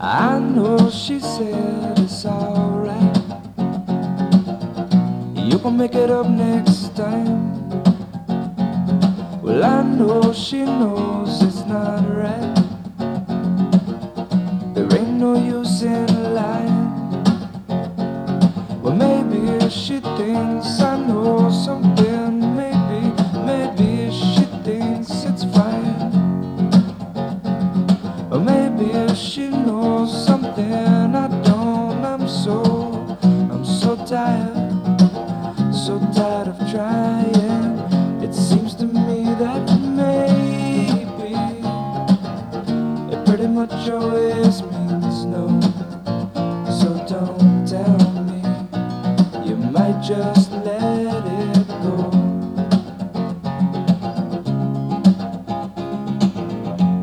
I know she said it's alright. You can make it up next time. Well, I know she knows it's not right. There ain't no use in lying. Well, maybe she thinks I know something. Maybe she thinks it's fine. Or maybe she knows something I don't. I'm so tired of trying. It seems to me that maybe it pretty much always means no. So don't tell me, you might just let